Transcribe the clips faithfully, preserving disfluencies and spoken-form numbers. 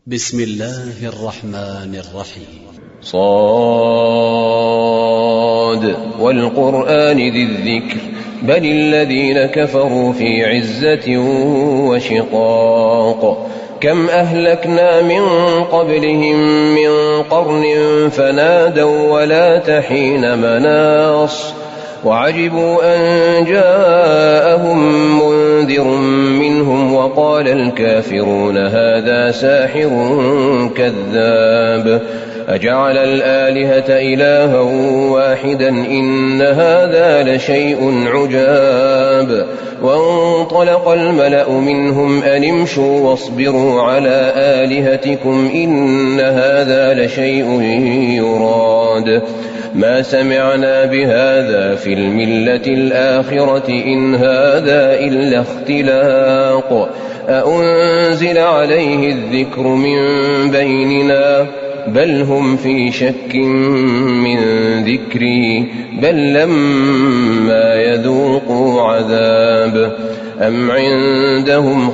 بسم الله الرحمن الرحيم. صاد والقرآن ذي الذكر بل الذين كفروا في عزة وشقاق كم أهلكنا من قبلهم من قرن فنادوا ولا تحين مناص وعجبوا أن جاءهم منذر منهم وقال الكافرون هذا ساحر كذاب أجعل الآلهة إلها واحدا إن هذا لشيء عجاب وانطلق الملأ منهم أن امشوا واصبروا على آلهتكم إن هذا لشيء يراد ما سمعنا بهذا في الملة الآخرة إن هذا إلا اختلاق أأنزل عليه الذكر من بيننا بل هم في شك من ذكري بل لما يذوقوا عذاب أم عندهم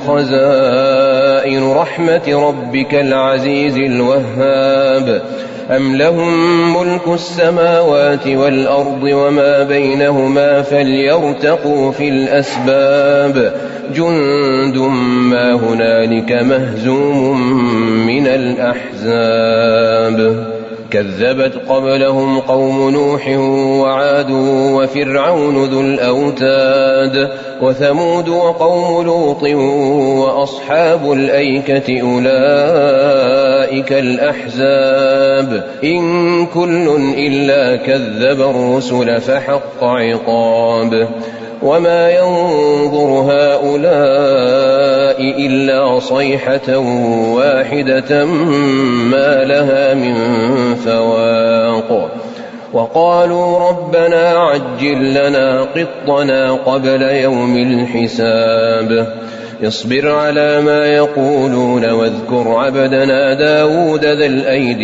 خزائن رحمة ربك العزيز الوهاب أم لهم ملك السماوات والأرض وما بينهما فليرتقوا في الأسباب جند ما هنالك مهزوم من الأحزاب كذبت قبلهم قوم نوح وعاد وفرعون ذو الأوتاد وثمود وقوم لوط وأصحاب الأيكة أولئك الأحزاب إن كل إلا كذب الرسل فحق عقاب وما ينظر هؤلاء إلا صيحة واحدة ما لها من فواق وقالوا ربنا عجل لنا قطنا قبل يوم الحساب اصبر على ما يقولون واذكر عبدنا داود ذا الأيد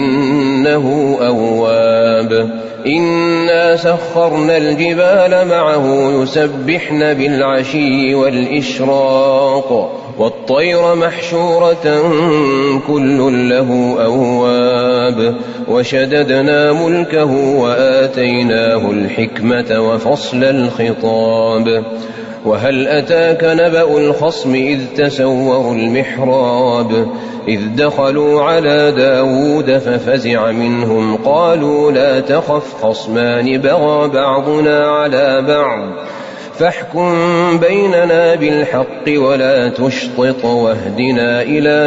إنه أواب إنا سخرنا الجبال معه يسبحن بالعشي والإشراق والطير محشورة كل له أواب وشددنا ملكه وآتيناه الحكمة وفصل الخطاب وهل أتاك نبأ الخصم إذ تسوروا المحراب إذ دخلوا على داود ففزع منهم قالوا لا تخف خصمان بغى بعضنا على بعض فاحكم بيننا بالحق ولا تشطط واهدنا إلى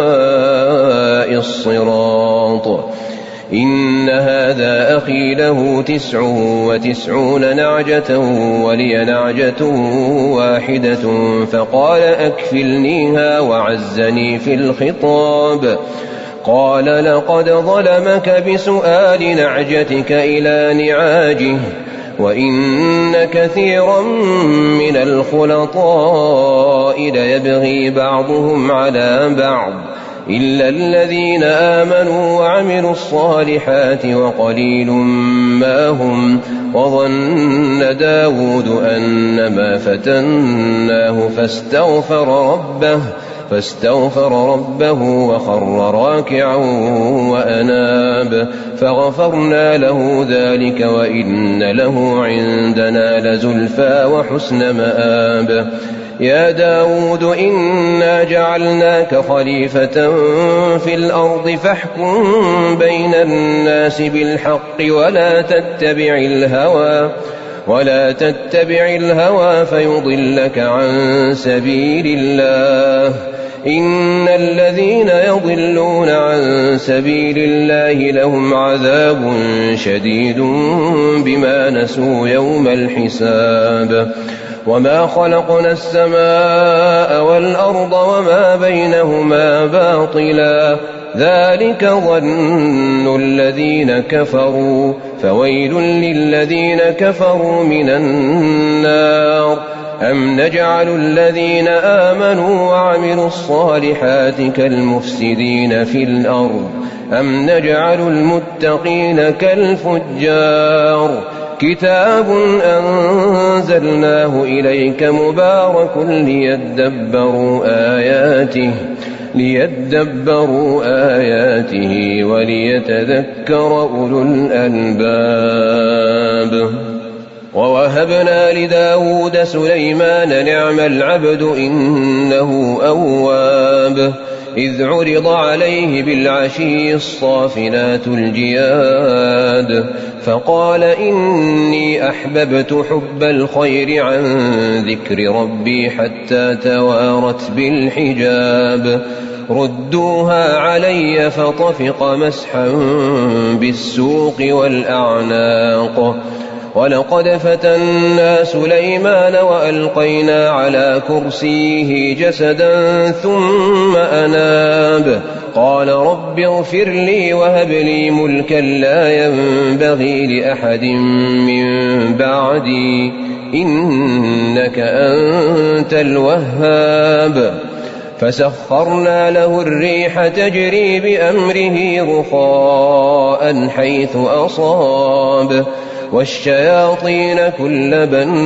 سواء الصراط إن هذا أخي له تسع وتسعون نعجة ولي نعجة واحدة فقال أكفلنيها وعزني في الخطاب قال لقد ظلمك بسؤال نعجتك إلى نعاجه وإن كثيرا من الخلطاء ليبغي بعضهم على بعض إلا الذين آمنوا وعملوا الصالحات وقليل ما هم وظن داود أنما فتناه فاستغفر ربه فاستغفر ربه وخر راكعا وأناب فغفرنا له ذلك وإن له عندنا لزلفى وحسن مآب يا داود إنا جعلناك خليفة في الأرض فاحكم بين الناس بالحق ولا تتبع الهوى ولا تتبع الهوى فيضلك عن سبيل الله إن الذين يضلون عن سبيل الله لهم عذاب شديد بما نسوا يوم الحساب وما خلقنا السماء والأرض وما بينهما باطلا ذلك ظن الذين كفروا فويل للذين كفروا من النار أم نجعل الذين آمنوا وعملوا الصالحات كالمفسدين في الأرض أم نجعل المتقين كالفجار كتاب أنزلناه إليك مبارك ليدبروا آياته ليدبروا آياته وليتذكر أولو الألباب. ووهبنا لداود سليمان نعم العبد إنه أواب إذ عرض عليه بالعشي الصافنات الجياد فقال إني أحببت حب الخير عن ذكر ربي حتى توارت بالحجاب ردوها علي فطفق مسحا بالسوق والأعناق ولقد فتنا سليمان وألقينا على كرسيه جسدا ثم أناب قال رب اغفر لي وهب لي ملكا لا ينبغي لأحد من بعدي إنك أنت الوهاب فسخرنا له الريح تجري بأمره رخاء حيث أصاب والشياطين كل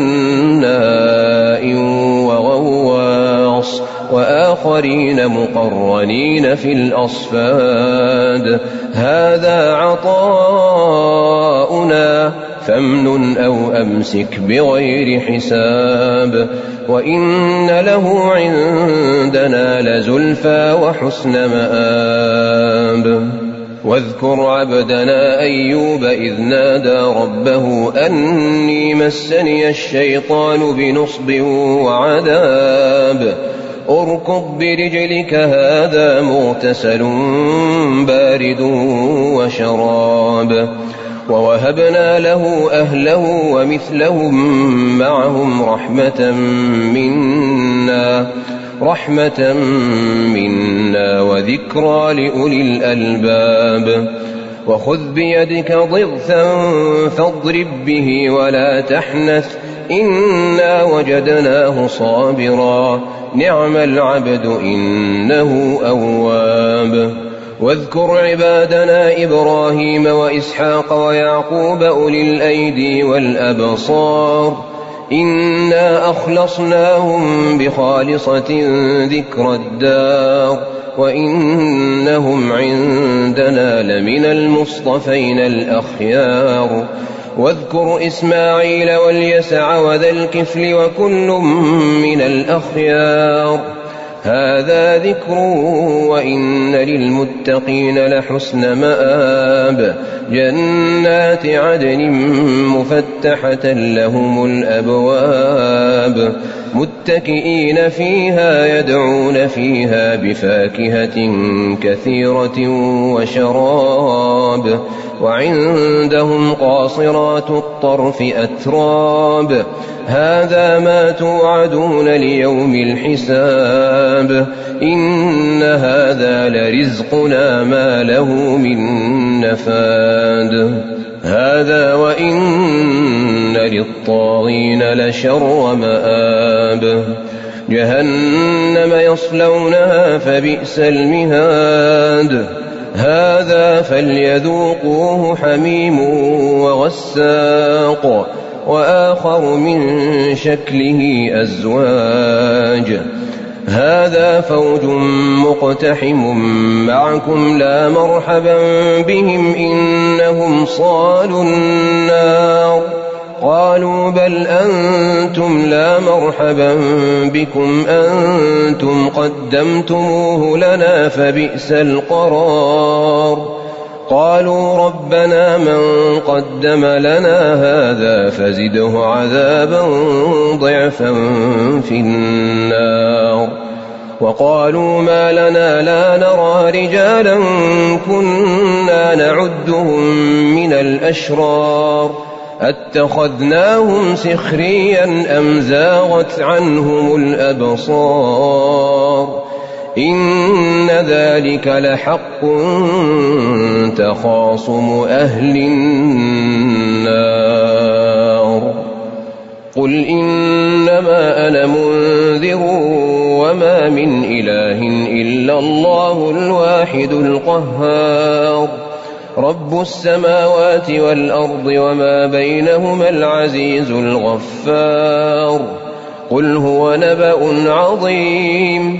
بناء وغواص وآخرين مقرنين في الأصفاد هذا عطاؤنا فامنن أو أمسك بغير حساب وإن له عندنا لزلفى وحسن مآب. واذكر عبدنا أيوب إذ نادى ربه أني مسني الشيطان بنصب وعذاب اركض برجلك هذا مغتسل بارد وشراب ووهبنا له أهله ومثلهم معهم رحمة منا رحمة منا وذكرى لأولي الألباب. وخذ بيدك ضغثا فاضرب به ولا تحنث إنا وجدناه صابرا نعم العبد إنه أواب. واذكر عبادنا إبراهيم وإسحاق ويعقوب أولي الأيدي والأبصار إنا أخلصناهم بخالصة ذكر الدار وإنهم عندنا لمن المصطفين الأخيار. واذكر إسماعيل واليسع وذا الكفل وكل من الأخيار هذا ذكر وإن للمتقين لحسن مآب جنات عدن مفتحة لهم الأبواب متكئين فيها يدعون فيها بفاكهة كثيرة وشراب وعندهم قاصرات الطرف أتراب هذا ما توعدون ليوم الحساب إن هذا لرزقنا ما له من نفاد هذا وإن للطاغين لشر مآب جهنم يصلونها فبئس المهاد هذا فليذوقوه حميم وغساق وآخر من شكله أزواج هذا فوج مقتحم معكم لا مرحبا بهم إنهم صالوا النار قالوا بل أنتم لا مرحبا بكم أنتم قدمتموه لنا فبئس القرار قالوا ربنا من قدم لنا هذا فزده عذابا ضعفا في النار وقالوا ما لنا لا نرى رجالا كنا نعدهم من الأشرار أتخذناهم سخريا أم زاغت عنهم الأبصار إن ذلك لحق تخاصم أهل النار قل إنما أنا منذر وما من إله إلا الله الواحد القهار رب السماوات والأرض وما بينهما العزيز الغفار قل هو نبأ عظيم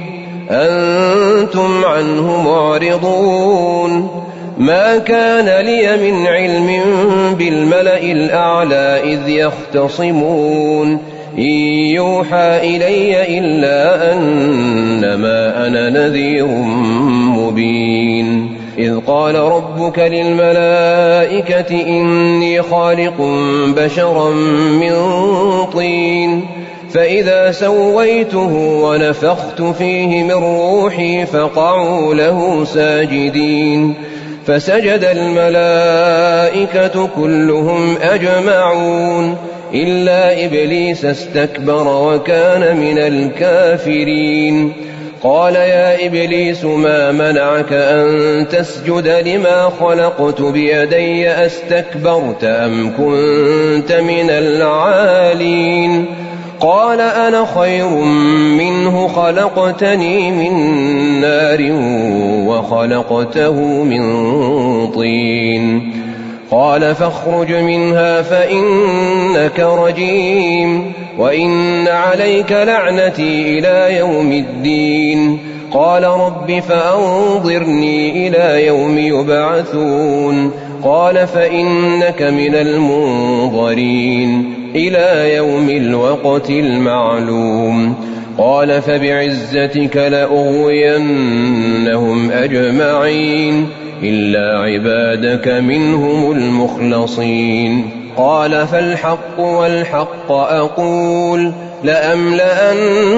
أنتم عنه معرضون ما كان لي من علم بالملأ الأعلى إذ يختصمون إن يوحى إلي إلا أنما أنا نذير مبين إذ قال ربك للملائكة إني خالق بشرا من طين فإذا سويته ونفخت فيه من روحي فقعوا له ساجدين فسجد الملائكة كلهم أجمعون إلا إبليس استكبر وكان من الكافرين قال يا إبليس ما منعك أن تسجد لما خلقت بيدي أستكبرت أم كنت من العالين قال أنا خير منه خلقتني من نار وخلقته من طين قال فاخرج منها فإنك رجيم وإن عليك لعنتي إلى يوم الدين قال رب فأنظرني إلى يوم يبعثون قال فإنك من المنظرين إلى يوم الوقت المعلوم قال فبعزتك لأغوينهم أجمعين إلا عبادك منهم المخلصين قال فالحق والحق أقول لأملأن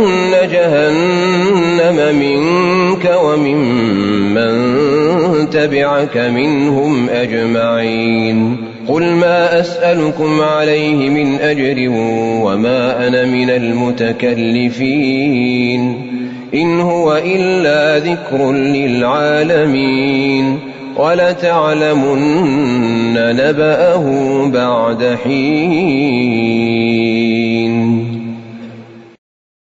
جهنم منك وممن تبعك منهم أجمعين قل ما أسألكم عليه من أجر وما أنا من المتكلفين إن هو إلا ذكر للعالمين ولتعلمن نبأه بعد حين